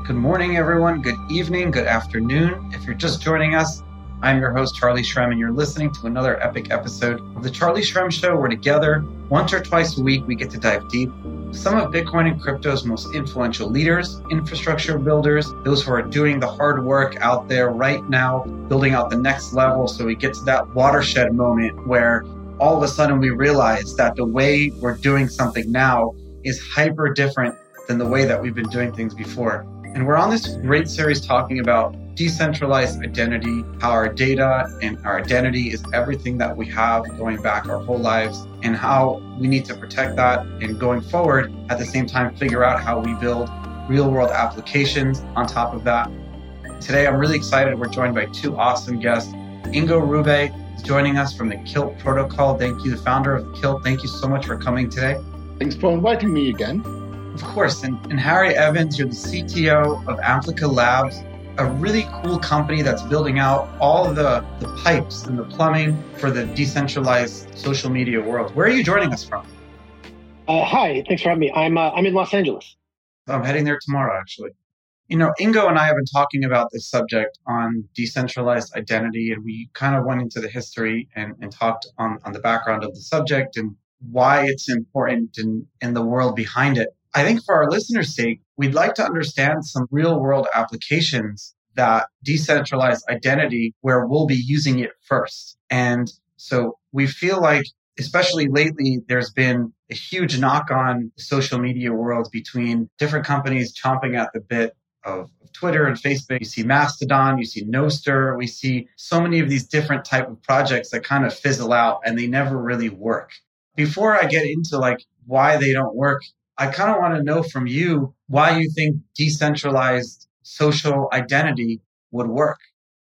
Good morning, everyone. Good evening, good afternoon. If you're just joining us, I'm your host, Charlie Shrem, and you're listening to another epic episode of The Charlie Shrem Show, where together, once or twice a week, we get to dive deep with some of Bitcoin and crypto's most influential leaders, infrastructure builders, those who are doing the hard work out there right now, building out the next level so we get to that watershed moment where all of a sudden we realize that the way we're doing something now is hyper different than the way that we've been doing things before. And we're on this great series talking about decentralized identity, how our data and our identity is everything that we have going back our whole lives, and how we need to protect that, and going forward, at the same time, figure out how we build real world applications on top of that. Today, I'm really excited. We're joined by two awesome guests. Ingo Rubbe is joining us from the Kilt Protocol. Thank you, the founder of Kilt. Thank you so much for coming today. Thanks for inviting me again. Of course. And Harry Evans, you're the CTO of Amplica Labs, a really cool company that's building out all the pipes and the plumbing for the decentralized social media world. Where are you joining us from? Hi, thanks for having me. I'm in Los Angeles. I'm heading there tomorrow, actually. You know, Ingo and I have been talking about this subject on decentralized identity, and we kind of went into the history and talked on the background of the subject and why it's important and the world behind it. I think for our listeners' sake, we'd like to understand some real world applications that decentralized identity where we'll be using it first. And so we feel like, especially lately, there's been a huge knock on the social media world between different companies chomping at the bit of Twitter and Facebook. You see Mastodon, you see Nostr, we see so many of these different type of projects that kind of fizzle out and they never really work. Before I get into like why they don't work, I kind of want to know from you why you think decentralized social identity would work.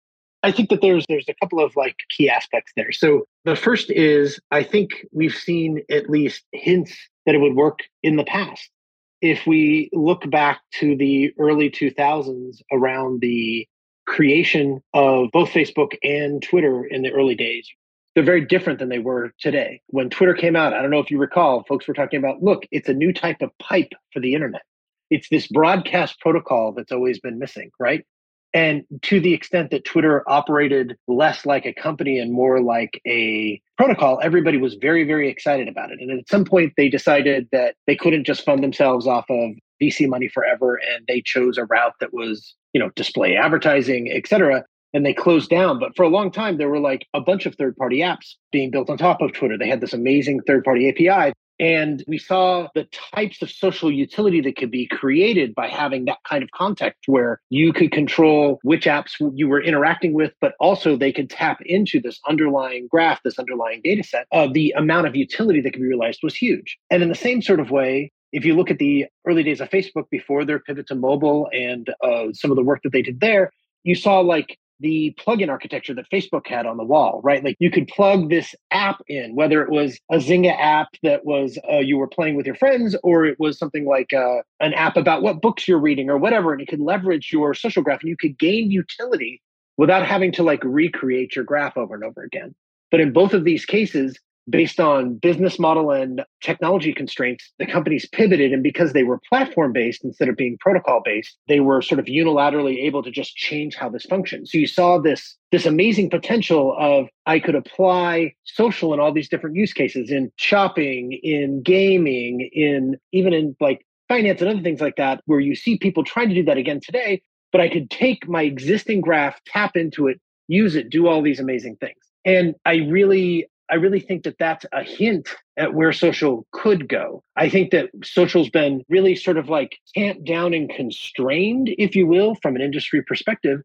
I think that there's a couple of like key aspects there. So the first is I think we've seen at least hints that it would work in the past. If we look back to the early 2000s around the creation of both Facebook and Twitter in the early days, they're very different than they were today. When Twitter came out, I don't know if you recall, folks were talking about, look, it's a new type of pipe for the internet. It's this broadcast protocol that's always been missing, right? And to the extent that Twitter operated less like a company and more like a protocol, everybody was very, very excited about it. And at some point, they decided that they couldn't just fund themselves off of VC money forever. And they chose a route that was, display advertising, et cetera. And they closed down. But for a long time, there were like a bunch of third-party apps being built on top of Twitter. They had this amazing third-party API. And we saw the types of social utility that could be created by having that kind of context where you could control which apps you were interacting with, but also they could tap into this underlying graph, this underlying data set. The amount of utility that could be realized was huge. And in the same sort of way, if you look at the early days of Facebook before their pivot to mobile and some of the work that they did there, you saw like the plugin architecture that Facebook had on the wall, right? Like you could plug this app in, whether it was a Zynga app that was you were playing with your friends, or it was something like an app about what books you're reading or whatever, and it could leverage your social graph and you could gain utility without having to like recreate your graph over and over again. But in both of these cases, based on business model and technology constraints, the companies pivoted. And because they were platform-based instead of being protocol-based, they were sort of unilaterally able to just change how this functioned. So you saw this amazing potential of I could apply social in all these different use cases in shopping, in gaming, even in like finance and other things like that, where you see people trying to do that again today. But I could take my existing graph, tap into it, use it, do all these amazing things. And I really think that that's a hint at where social could go. I think that social's been really sort of like tamped down and constrained, if you will, from an industry perspective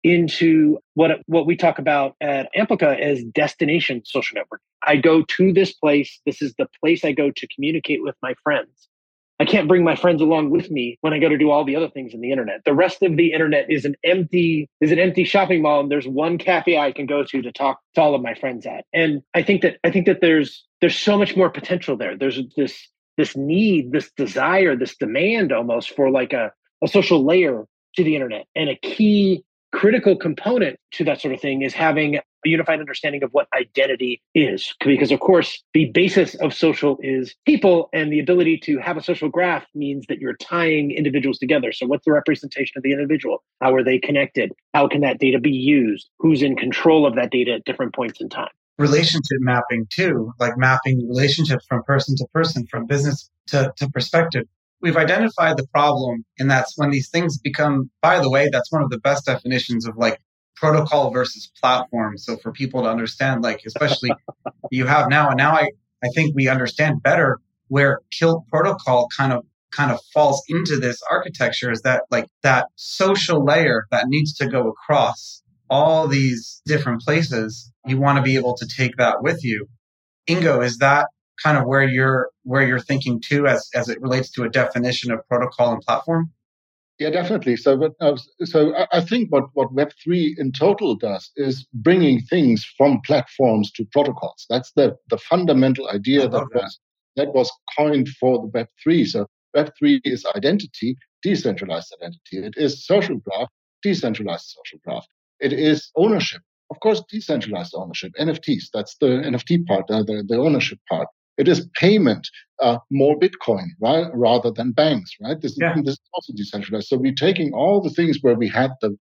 into what we talk about at Amplica as destination social network. I go to this place. This is the place I go to communicate with my friends. I can't bring my friends along with me when I go to do all the other things in the internet. The rest of the internet is an empty shopping mall, and there's one cafe I can go to talk to all of my friends at. And I think that there's so much more potential there. There's this need, this desire, this demand almost for like a social layer to the internet. And a key critical component to that sort of thing is having a unified understanding of what identity is. Because, of course, the basis of social is people, and the ability to have a social graph means that you're tying individuals together. So what's the representation of the individual? How are they connected? How can that data be used? Who's in control of that data at different points in time? Relationship mapping too, like mapping relationships from person to person, from business to perspective. We've identified the problem, and that's when these things become, by the way, that's one of the best definitions of like protocol versus platform. So for people to understand, like, especially you have now, and now I think we understand better where Kilt protocol kind of falls into this architecture, is that like that social layer that needs to go across all these different places. You want to be able to take that with you. Ingo, is that kind of where you're thinking too, as it relates to a definition of protocol and platform? Yeah, definitely. I think what Web3 in total does is bringing things from platforms to protocols. That's the fundamental idea that was coined for the Web3. So Web3 is identity, decentralized identity. It is social graph, decentralized social graph. It is ownership. Of course, decentralized ownership, NFTs. That's the NFT part, the ownership part. It is payment, more Bitcoin, right, rather than banks, right? This is also decentralized. So we're taking all the things where we had the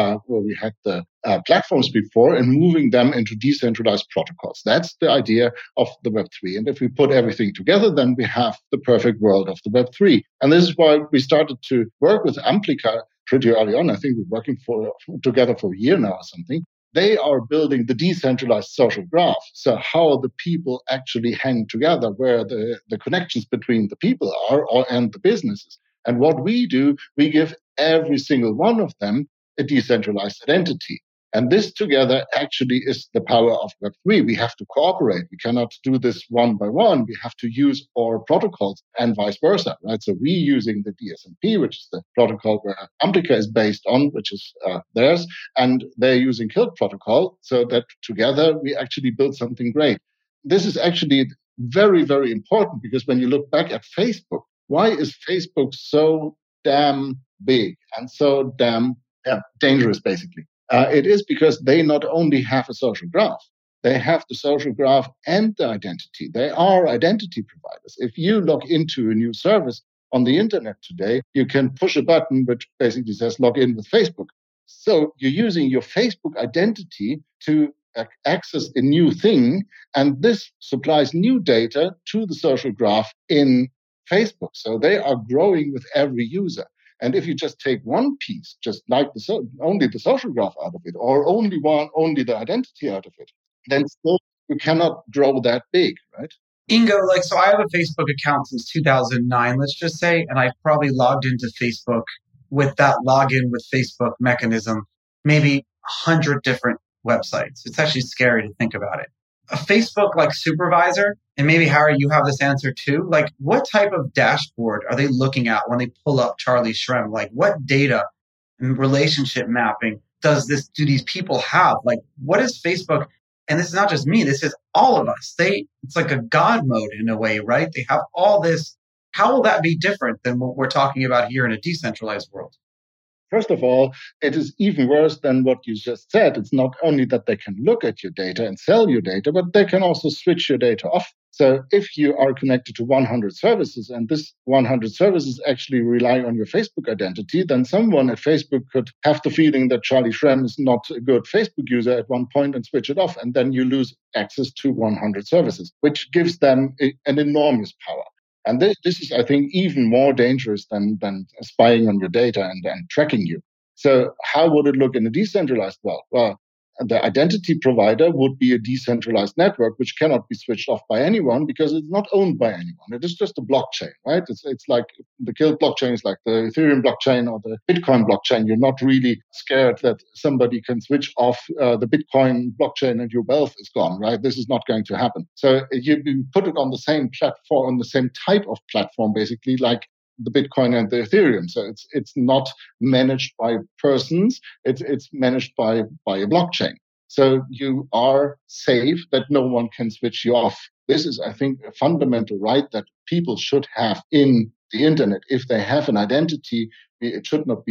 platforms before and moving them into decentralized protocols. That's the idea of the Web3. And if we put everything together, then we have the perfect world of the Web3. And this is why we started to work with Amplika pretty early on. I think we're working together for a year now or something. They are building the decentralized social graph. So how the people actually hang together, where the connections between the people are and the businesses. And what we do, we give every single one of them a decentralized identity. And this together actually is the power of Web3. We have to cooperate. We cannot do this one by one. We have to use our protocols and vice versa, right? So we're using the DSMP, which is the protocol where Amplika is based on, which is theirs, and they're using Kilt protocol, so that together we actually build something great. This is actually very, very important, because when you look back at Facebook, why is Facebook so damn big and so damn dangerous, basically? It is because they not only have a social graph, they have the social graph and the identity. They are identity providers. If you log into a new service on the internet today, you can push a button which basically says log in with Facebook. So you're using your Facebook identity to access a new thing, and this supplies new data to the social graph in Facebook. So they are growing with every user. And if you just take one piece, just like only the social graph out of it, or only the identity out of it, then still you cannot grow that big, right? Ingo, so I have a Facebook account since 2009, let's just say, and I've probably logged into Facebook with that login with Facebook mechanism, maybe 100 different websites. It's actually scary to think about it. A Facebook supervisor, and maybe Harry, you have this answer too. What type of dashboard are they looking at when they pull up Charlie Shrem? What data and relationship mapping do these people have? What is Facebook? And this is not just me, this is all of us. It's like a God mode in a way, right? They have all this. How will that be different than what we're talking about here in a decentralized world? First of all, it is even worse than what you just said. It's not only that they can look at your data and sell your data, but they can also switch your data off. So if you are connected to 100 services, and this 100 services actually rely on your Facebook identity, then someone at Facebook could have the feeling that Charlie Shrem is not a good Facebook user at one point and switch it off. And then you lose access to 100 services, which gives them an enormous power. And this is, I think, even more dangerous than spying on your data and tracking you. So how would it look in a decentralized world? Well, the identity provider would be a decentralized network, which cannot be switched off by anyone because it's not owned by anyone. It is just a blockchain, right? It's like the Kilt blockchain is like the Ethereum blockchain or the Bitcoin blockchain. You're not really scared that somebody can switch off the Bitcoin blockchain and your wealth is gone, right? This is not going to happen. So you put it on the same platform, on the same type of platform, basically, like the Bitcoin and the Ethereum. So it's not managed by persons. It's managed by a blockchain. So you are safe that no one can switch you off. This is, I think, a fundamental right that people should have in the internet. If they have an identity, it should not be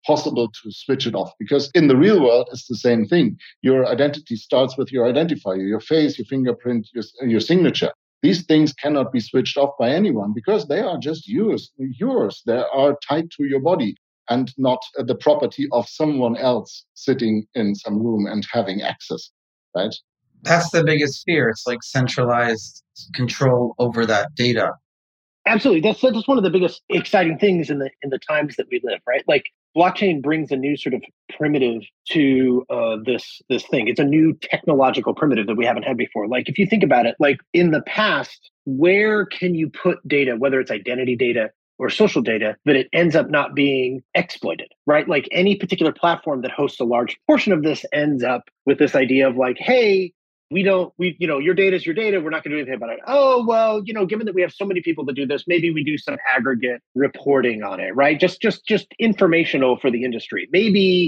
possible to switch it off, because in the real world, it's the same thing. Your identity starts with your identifier, your face, your fingerprint, your signature. These things cannot be switched off by anyone because they are just yours. They are tied to your body and not the property of someone else sitting in some room and having access, right? That's the biggest fear. It's like centralized control over that data. Absolutely. That's one of the biggest exciting things in the times that we live, right? Like blockchain brings a new sort of primitive to this thing. It's a new technological primitive that we haven't had before. Like if you think about it, like in the past, where can you put data, whether it's identity data or social data, that it ends up not being exploited, right? Like any particular platform that hosts a large portion of this ends up with this idea of like, hey, your data is your data. We're not going to do anything about it. Oh, well, given that we have so many people that do this, maybe we do some aggregate reporting on it, right? Just informational for the industry. Maybe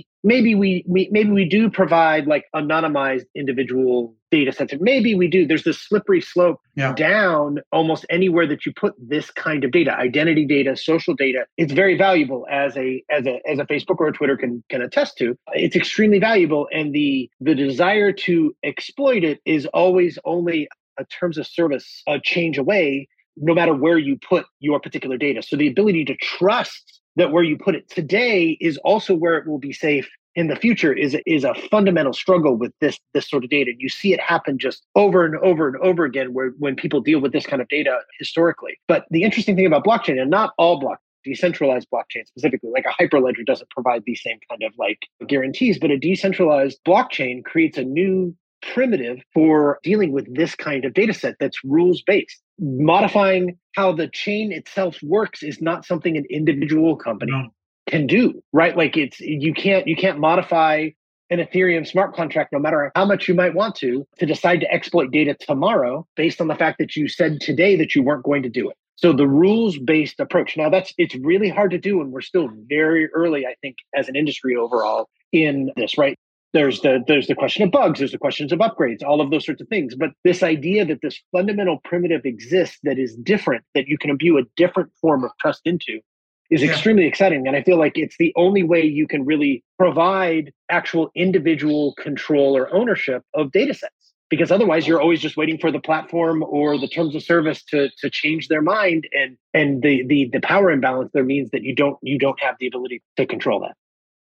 we do provide like anonymized individual data sets. Maybe we do. There's this slippery slope down almost anywhere that you put this kind of data, identity data, social data. It's very valuable as a Facebook or a Twitter can attest to. It's extremely valuable, and the desire to exploit it is always only a terms of service change away, no matter where you put your particular data. So the ability to trust that where you put it today is also where it will be safe in the future is a fundamental struggle with this sort of data. You see it happen just over and over and over again when people deal with this kind of data historically. But the interesting thing about blockchain, and not all blockchain, decentralized blockchain specifically, like a Hyperledger doesn't provide these same kind of like guarantees, but a decentralized blockchain creates a new primitive for dealing with this kind of data set that's rules-based. Modifying how the chain itself works is not something an individual company can do, right? Like you can't modify an Ethereum smart contract, no matter how much you might want to decide to exploit data tomorrow based on the fact that you said today that you weren't going to do it. So the rules-based approach. Now it's really hard to do, and we're still very early, I think, as an industry overall in this, right? There's the question of bugs, there's the questions of upgrades, all of those sorts of things. But this idea that this fundamental primitive exists that is different, that you can imbue a different form of trust into, is extremely exciting. And I feel like it's the only way you can really provide actual individual control or ownership of data sets. Because otherwise you're always just waiting for the platform or the terms of service to change their mind. And the power imbalance there means that you don't have the ability to control that.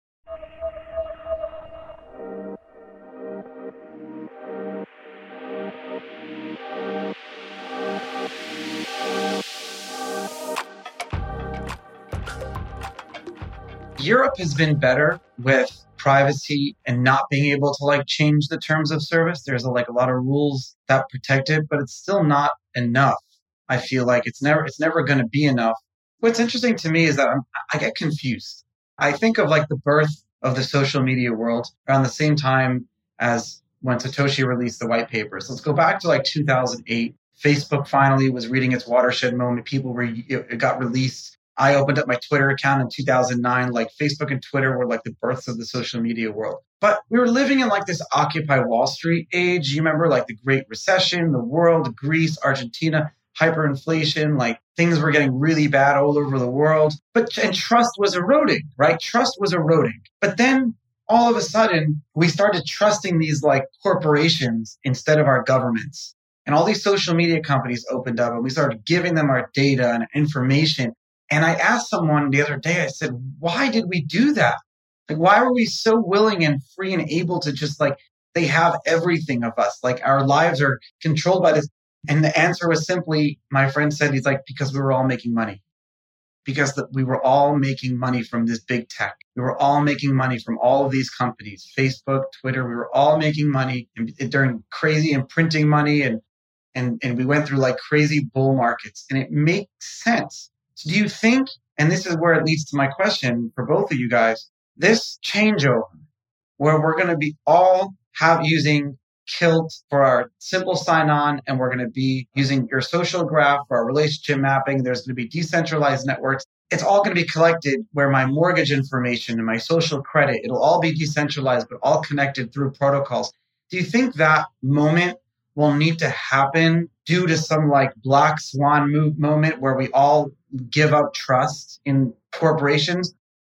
Europe has been better with privacy and not being able to like change the terms of service. There's a lot of rules that protect it, but it's still not enough. I feel like it's never going to be enough. What's interesting to me is that I get confused. I think of like the birth of the social media world around the same time as when Satoshi released the white papers. Let's go back to like 2008. Facebook finally was reading its watershed moment. It got released. I opened up my Twitter account in 2009. Like Facebook and Twitter were like the births of the social media world. But we were living in like this Occupy Wall Street age. You remember like the Great Recession, the world, Greece, Argentina, hyperinflation, like things were getting really bad all over the world. And trust was eroding, right? Trust was eroding. But then all of a sudden, we started trusting these like corporations instead of our governments. And all these social media companies opened up and we started giving them our data and information. And I asked someone the other day, I said, why did we do that? Like, why were we so willing and free and able to just like, they have everything of us. Like our lives are controlled by this. And the answer was simply, my friend said, he's like, because we were all making money. Because we were all making money from this big tech. We were all making money from all of these companies, Facebook, Twitter. We were all making money during crazy and printing money. And we went through like crazy bull markets. And it makes sense. So do you think, and this is where it leads to my question for both of you guys, this changeover where we're going to be all using Kilt for our simple sign-on, and we're going to be using your social graph for our relationship mapping. There's going to be decentralized networks. It's all going to be collected where my mortgage information and my social credit, it'll all be decentralized, but all connected through protocols. Do you think that moment will need to happen due to some like black swan moment where we all give up trust in corporations?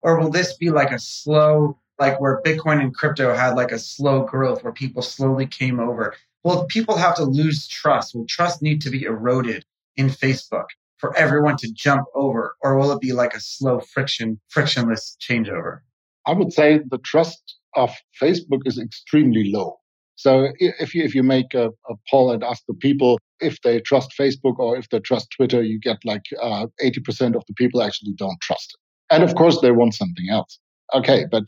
Or will this be like a slow, like where Bitcoin and crypto had like a slow growth where people slowly came over? Will people have to lose trust? Will trust need to be eroded in Facebook for everyone to jump over? Or will it be like a slow frictionless changeover? I would say the trust of Facebook is extremely low. So if you make a poll and ask the people if they trust Facebook or if they trust Twitter, you get like 80% of the people actually don't trust it. And of course, they want something else. Okay, but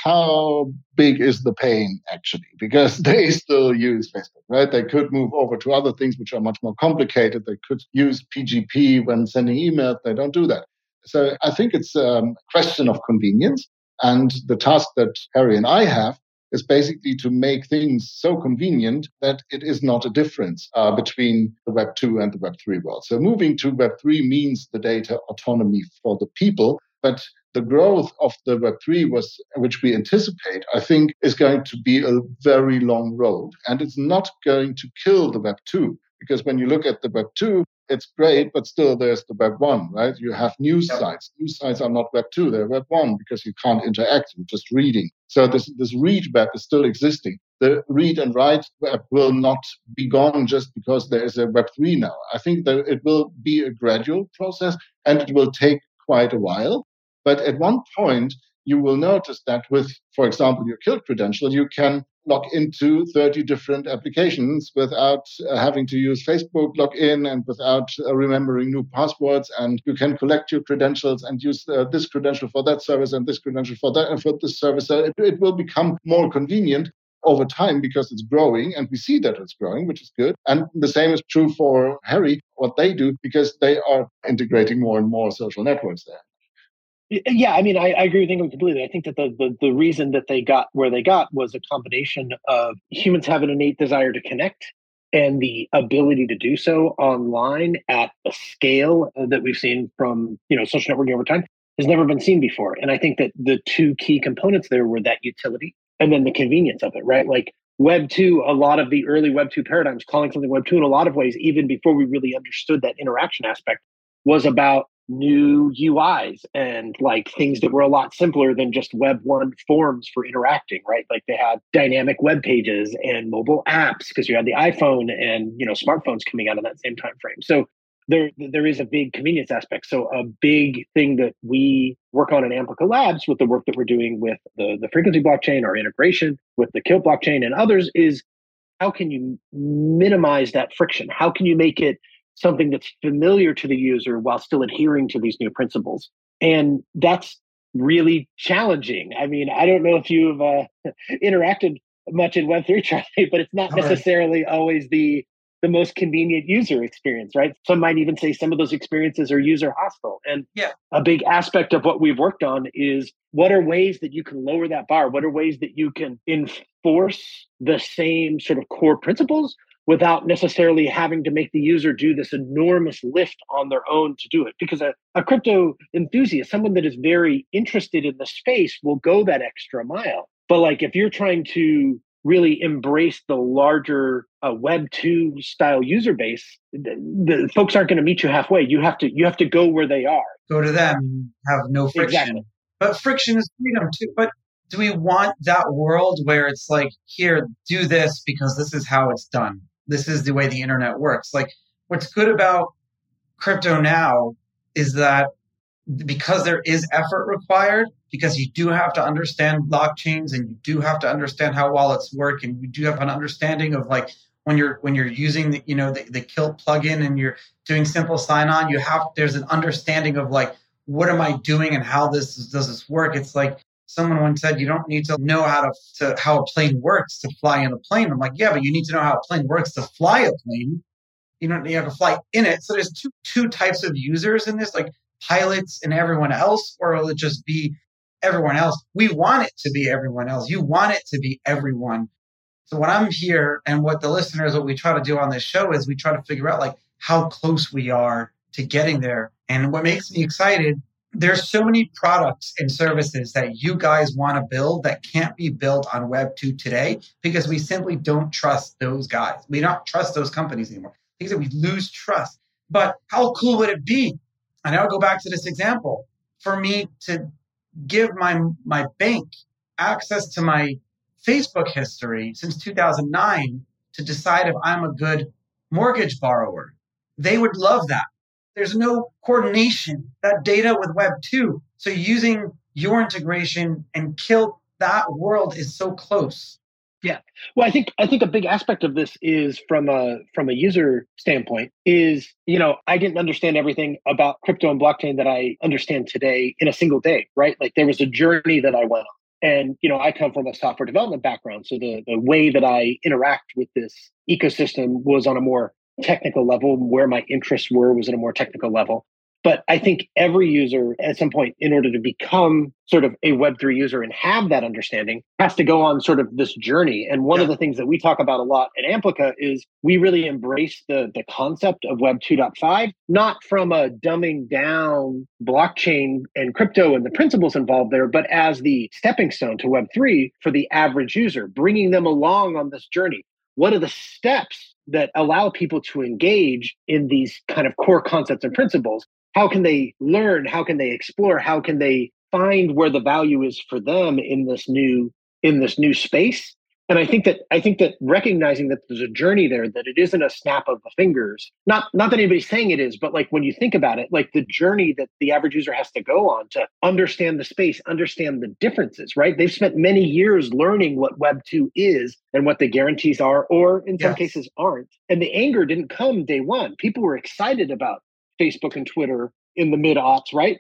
how big is the pain actually? Because they still use Facebook, right? They could move over to other things which are much more complicated. They could use PGP when sending emails. They don't do that. So I think it's a question of convenience. And the task that Harry and I have is basically to make things so convenient that it is not a difference between the Web 2 and the Web 3 world. So moving to Web 3 means the data autonomy for the people, but the growth of the Web 3 which we anticipate, I think, is going to be a very long road. And it's not going to kill the Web 2, because when you look at the Web 2, it's great, but still there's the Web 1, right? You have news sites. News sites are not Web 2, they're Web 1 because you can't interact, you're just reading. So this read web is still existing. The read and write web will not be gone just because there is a Web 3 now. I think that it will be a gradual process and it will take quite a while. But at one point, you will notice that with, for example, your Kilt credential, you can log into 30 different applications without having to use Facebook login and without remembering new passwords. And you can collect your credentials and use this credential for that service and this credential for that and for this service. So it will become more convenient over time because it's growing, and we see that it's growing, which is good. And the same is true for Harry, what they do, because they are integrating more and more social networks there. Yeah, I mean, I agree with Ingram completely. I think that the reason that they got where they got was a combination of humans have an innate desire to connect, and the ability to do so online at a scale that we've seen from social networking over time has never been seen before. And I think that the two key components there were that utility and then the convenience of it, right? Like Web 2, a lot of the early Web 2 paradigms, calling something Web 2 in a lot of ways, even before we really understood that interaction aspect, was about new UIs and like things that were a lot simpler than just Web 1 forms for interacting, right? Like they had dynamic web pages and mobile apps because you had the iPhone and smartphones coming out in that same time frame. So there is a big convenience aspect. So a big thing that we work on in Amplica Labs with the work that we're doing with the frequency blockchain, our integration with the Kilt blockchain and others is how can you minimize that friction? How can you make it something that's familiar to the user while still adhering to these new principles? And that's really challenging. I mean, I don't know if you've interacted much in Web3, Charlie, but it's not necessarily always the most convenient user experience, right? Some might even say some of those experiences are user hostile. And a big aspect of what we've worked on is what are ways that you can lower that bar? What are ways that you can enforce the same sort of core principles without necessarily having to make the user do this enormous lift on their own to do it? Because a crypto enthusiast, someone that is very interested in the space, will go that extra mile. But like if you're trying to really embrace the larger Web 2 style user base, the folks aren't going to meet you halfway. You have to go where they are. Go to them, have no friction. Exactly. But friction is freedom too. But do we want that world where it's like, here, do this because this is how it's done? This is the way the internet works. Like what's good about crypto now is that because there is effort required, because you do have to understand blockchains and you do have to understand how wallets work, and you do have an understanding of like when you're using the Kilt plugin and you're doing simple sign-on, there's an understanding of like what am I doing and how does this work? It's like someone once said, you don't need to know how a plane works to fly in a plane. I'm like, yeah, but you need to know how a plane works to fly a plane. You have to fly in it. So there's two types of users in this, like pilots and everyone else, or will it just be everyone else? We want it to be everyone else. You want it to be everyone. So what I'm here and what the listeners, what we try to do on this show is we try to figure out like how close we are to getting there. And what makes me excited, there's so many products and services that you guys want to build that can't be built on Web 2 today because we simply don't trust those guys. We don't trust those companies anymore. Things that we lose trust. But how cool would it be? And I'll go back to this example. For me to give my bank access to my Facebook history since 2009 to decide if I'm a good mortgage borrower. They would love that. There's no coordination, that data with Web 2. So using your integration and kill that world is so close. Yeah. Well, I think a big aspect of this is from a user standpoint is, I didn't understand everything about crypto and blockchain that I understand today in a single day, right? Like there was a journey that I went on. And, I come from a software development background. So the way that I interact with this ecosystem was on a more technical level. Where my interests was at a more technical level. But I think every user at some point, in order to become sort of a Web3 user and have that understanding, has to go on sort of this journey. And one of the things that we talk about a lot at Amplica is we really embrace the concept of Web 2.5, not from a dumbing down blockchain and crypto and the principles involved there, but as the stepping stone to Web3 for the average user, bringing them along on this journey. What are the steps that allow people to engage in these kind of core concepts and principles? How can they learn? How can they explore? How can they find where the value is for them in this new space? And I think that recognizing that there's a journey there, that it isn't a snap of the fingers. Not that anybody's saying it is, but like when you think about it, like the journey that the average user has to go on to understand the space, understand the differences, right? They've spent many years learning what Web 2 is and what the guarantees are, or in some cases aren't. And the anger didn't come day one. People were excited about Facebook and Twitter in the mid-aughts, right?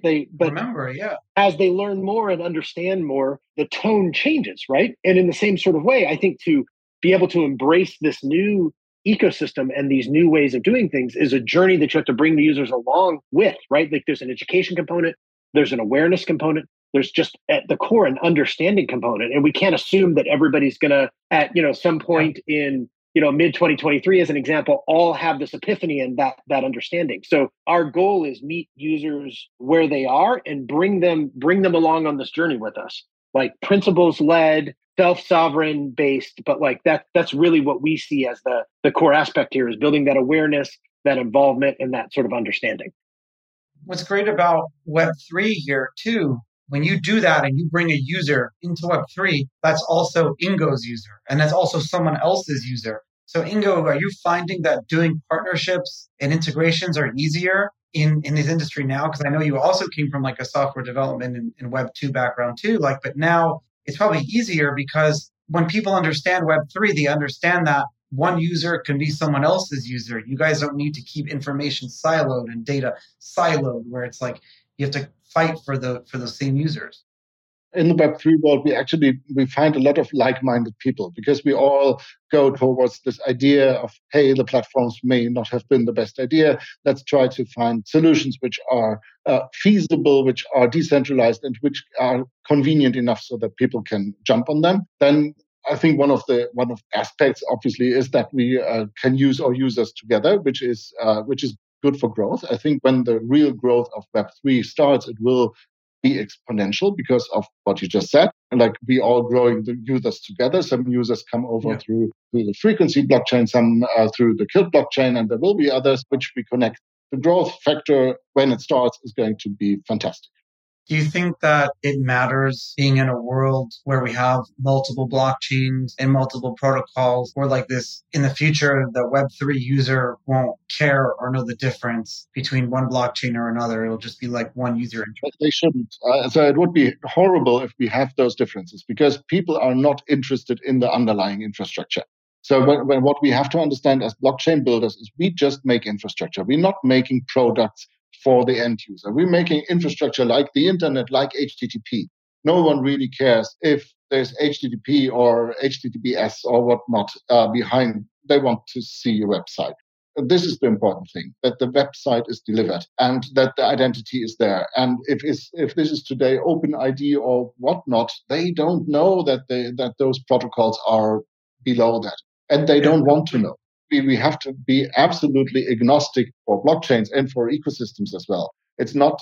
As they learn more and understand more, the tone changes, right? And in the same sort of way, I think to be able to embrace this new ecosystem and these new ways of doing things is a journey that you have to bring the users along with, right? Like there's an education component, there's an awareness component, there's just at the core an understanding component. And we can't assume that everybody's going to, at some point in mid 2023, as an example, all have this epiphany and that understanding. So our goal is meet users where they are and bring them along on this journey with us, like principles led, self-sovereign based, but like that's really what we see as the core aspect here, is building that awareness, that involvement, and that sort of understanding. What's great about Web3 here too, when you do that and you bring a user into Web3, that's also Ingo's user, and that's also someone else's user. So Ingo, are you finding that doing partnerships and integrations are easier in this industry now? Because I know you also came from like a software development and Web 2 background too. But now it's probably easier because when people understand Web3, they understand that one user can be someone else's user. You guys don't need to keep information siloed and data siloed, where it's like you have to fight for those same users. In the Web3 world, we find a lot of like-minded people, because we all go towards this idea of, hey, the platforms may not have been the best idea. Let's try to find solutions which are feasible, which are decentralized, and which are convenient enough so that people can jump on them. Then I think one of the aspects, obviously, is that we can use our users together, which is good for growth. I think when the real growth of Web3 starts, it will be exponential because of what you just said. Like we all growing the users together. Some users come over through the frequency blockchain, some through the Kilt blockchain, and there will be others which we connect. The growth factor when it starts is going to be fantastic. Do you think that it matters being in a world where we have multiple blockchains and multiple protocols, or like this in the future, the Web3 user won't care or know the difference between one blockchain or another? It'll just be like one user interface. They shouldn't. So it would be horrible if we have those differences, because people are not interested in the underlying infrastructure. So when what we have to understand as blockchain builders is we just make infrastructure. We're not making products for the end user. We're making infrastructure like the internet, like HTTP. No one really cares if there's HTTP or HTTPS or whatnot behind. They want to see your website. This is the important thing, that the website is delivered and that the identity is there. And if this is today OpenID or whatnot, they don't know that those protocols are below that, and they don't want to know. We have to be absolutely agnostic for blockchains and for ecosystems as well. It's not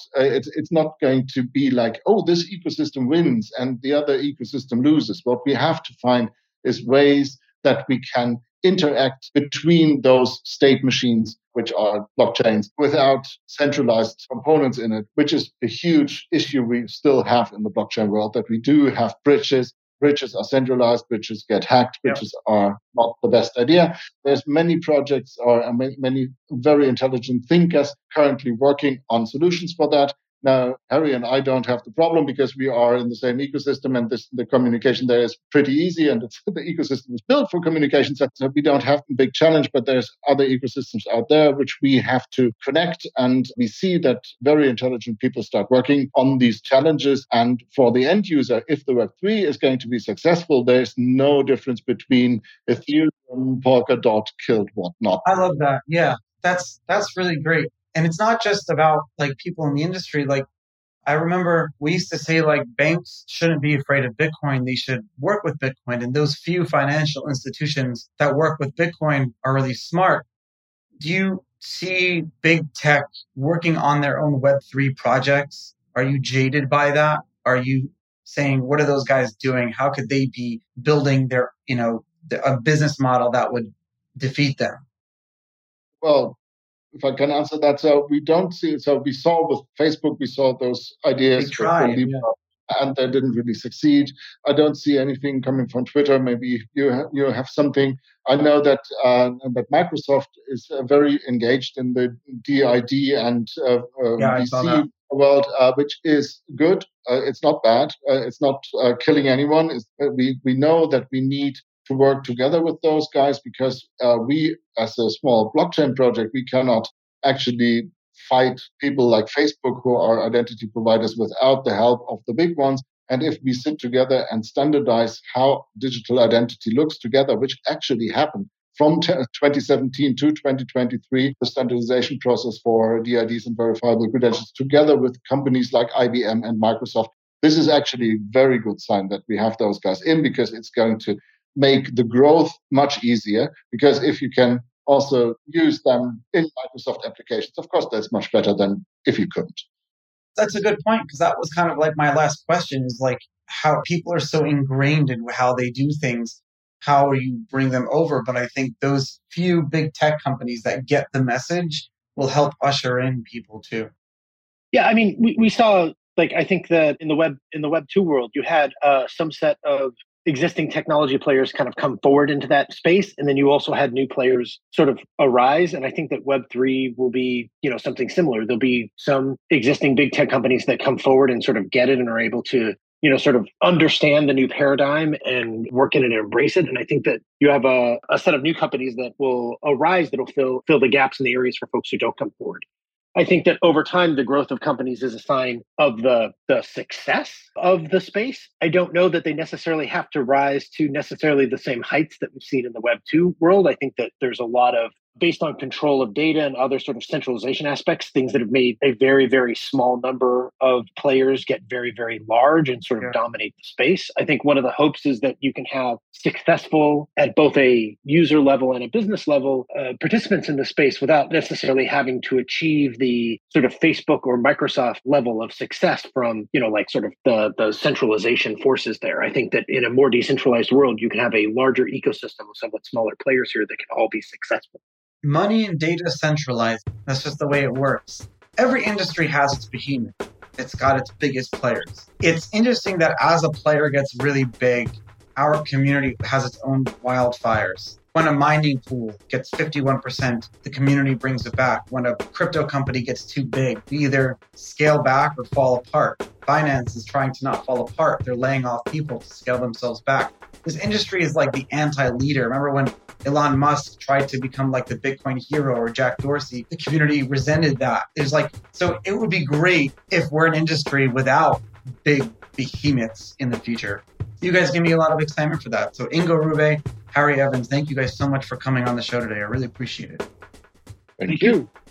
going to be like, oh, this ecosystem wins and the other ecosystem loses. What we have to find is ways that we can interact between those state machines which are blockchains without centralized components in it, which is a huge issue we still have in the blockchain world, that we do have bridges. Bridges are centralized, bridges get hacked, bridges are not the best idea. There's many projects or many very intelligent thinkers currently working on solutions for that. Now, Harry and I don't have the problem because we are in the same ecosystem, and the communication there is pretty easy, and the ecosystem is built for communication. So we don't have a big challenge, but there's other ecosystems out there which we have to connect. And we see that very intelligent people start working on these challenges. And for the end user, if the Web3 is going to be successful, there's no difference between Ethereum, Polkadot, killed whatnot. I love that. Yeah, that's really great. And it's not just about like people in the industry. Like I remember we used to say like banks shouldn't be afraid of Bitcoin. They should work with Bitcoin. And those few financial institutions that work with Bitcoin are really smart. Do you see big tech working on their own Web3 projects? Are you jaded by that? Are you saying, what are those guys doing? How could they be building their, a business model that would defeat them? Well, if I can answer that, so we don't see. So we saw with Facebook, we saw those ideas for Libra, and they didn't really succeed. I don't see anything coming from Twitter. Maybe you have something. I know that Microsoft is very engaged in the DID and VC world, which is good. It's not bad. It's not killing anyone. We know that we need to work together with those guys because we, as a small blockchain project, we cannot actually fight people like Facebook who are identity providers without the help of the big ones. And if we sit together and standardize how digital identity looks together, which actually happened from 2017 to 2023, the standardization process for DIDs and verifiable credentials together with companies like IBM and Microsoft, this is actually a very good sign that we have those guys in, because it's going to make the growth much easier. Because if you can also use them in Microsoft applications, of course, that's much better than if you couldn't. That's a good point, because that was kind of like my last question, is like how people are so ingrained in how they do things. How do you bring them over? But I think those few big tech companies that get the message will help usher in people too. Yeah, I mean, we saw, like, I think that in the Web 2 world, you had some set of existing technology players kind of come forward into that space. And then you also had new players sort of arise. And I think that Web3 will be, something similar. There'll be some existing big tech companies that come forward and sort of get it and are able to, sort of understand the new paradigm and work in it and embrace it. And I think that you have a set of new companies that will arise that'll fill the gaps in the areas for folks who don't come forward. I think that over time, the growth of companies is a sign of the success of the space. I don't know that they necessarily have to rise to necessarily the same heights that we've seen in the Web 2 world. I think that there's a lot of, based on control of data and other sort of centralization aspects, things that have made a very, very small number of players get very, very large and sort of dominate the space. I think one of the hopes is that you can have successful, at both a user level and a business level, participants in the space without necessarily having to achieve the sort of Facebook or Microsoft level of success from, like sort of the centralization forces there. I think that in a more decentralized world, you can have a larger ecosystem of somewhat smaller players here that can all be successful. Money and data centralized. That's just the way it works. Every industry has its behemoth. It's got its biggest players. It's interesting that as a player gets really big, our community has its own wildfires. When a mining pool gets 51%, the community brings it back. When a crypto company gets too big, we either scale back or fall apart. Binance is trying to not fall apart. They're laying off people to scale themselves back. This industry is like the anti-leader. Remember when Elon Musk tried to become like the Bitcoin hero, or Jack Dorsey? The community resented that. So it would be great if we're an industry without big behemoths in the future. You guys give me a lot of excitement for that. So Ingo Rubbe, Harry Evans, thank you guys so much for coming on the show today. I really appreciate it. Thank you.